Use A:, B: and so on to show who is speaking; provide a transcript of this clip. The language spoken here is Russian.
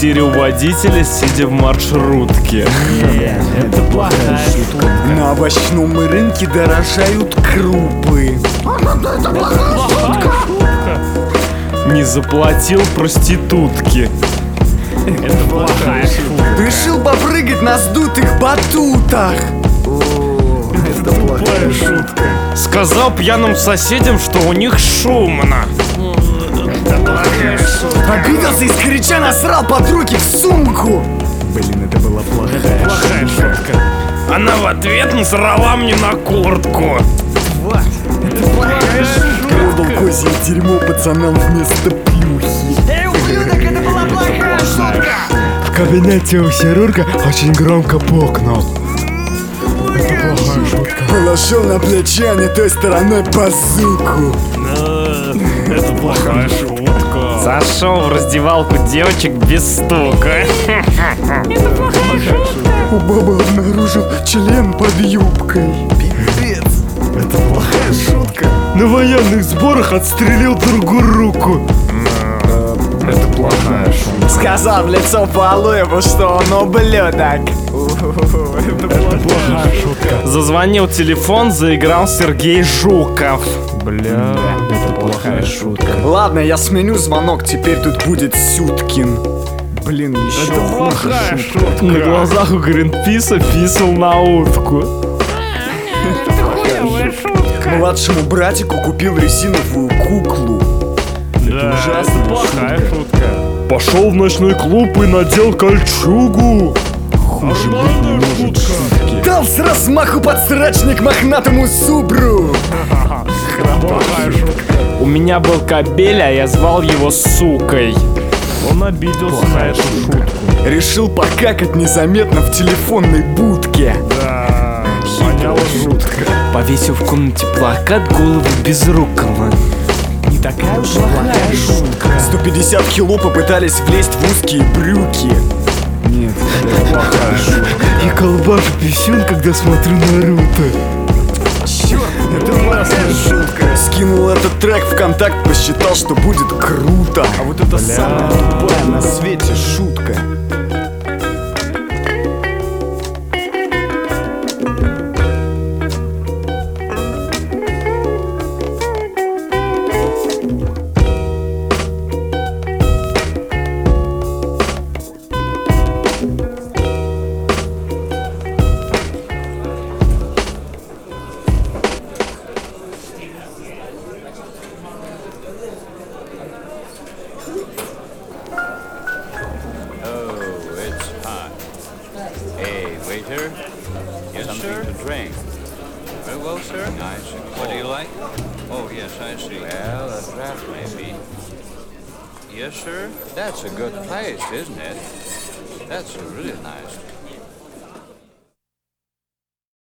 A: квартире у водителя, сидя в маршрутке.
B: Это плохая шутка.
C: На овощном рынке дорожают крупы.
A: Не заплатил проститутке.
B: Это плохая шутка.
C: Решил попрыгать на сдутых батутах.
B: Это плохая шутка.
A: Сказал пьяным соседям, что у них шумно.
B: Это плохая шутка.
C: Обиделся и скрича насрал подруге в сумку.
B: Блин, это была плохая шутка.
A: Она в ответ насрала мне на куртку.
B: Это плохая шутка.
C: Продал козье дерьмо пацанам вместо плюхи.
B: Эй, ублюдок, это была плохая шутка.
C: В кабинете у хирурга очень громко пукнул.
B: Это плохая шутка.
C: Положил на плече, а не той стороной базуку.
B: Это плохая шутка.
A: Зашел в раздевалку девочек без стука.
B: Это плохая шутка.
C: У Боба обнаружил член под юбкой.
B: Пипец. Это плохая шутка.
C: На военных сборах отстрелил другую руку.
B: Это плохая шутка.
C: Сказал в лицо Полуеву, что он ублюдок.
B: Это плохая шутка.
A: Зазвонил телефон, заиграл Сергей Жуков.
B: Бля, это плохая шутка.
C: Ладно, я сменю звонок, теперь тут будет Сюткин. Блин, еще
B: Это плохая шутка.
A: На глазах у Гринписа писал на утку.
B: Это хуевая шутка.
C: Младшему братику купил резиновую куклу.
B: Да, это плохая шутка.
A: Пошел в ночной клуб и надел кольчугу.
C: Хуже быть не может шутки. Дал с размаху подсрачник мохнатому зубру.
B: Плохая шутка.
A: У меня был кобель, а я звал его сукой.
B: Он обиделся на эту шутку.
C: Решил покакать незаметно в телефонной будке.
B: Да, воняла шутка.
A: Повесил в комнате плакат голову Безрукова.
C: Не такая уж плохая шутка. 150 кило попытались влезть в узкие брюки. Нет, это плохая шутка.
A: Я колбашу писюн, когда смотрю Наруто.
C: Черт,
B: Это классная шутка.
C: скинул этот трек в контакт, посчитал, что будет круто. А вот это самая тупая на свете шутка.
D: Hey, waiter. Yes, something to drink. Very well, sir. Nice. What do you like? Oh, yes, I see. Well, a draft maybe. Yes, sir. That's a good place, isn't it? That's a really nice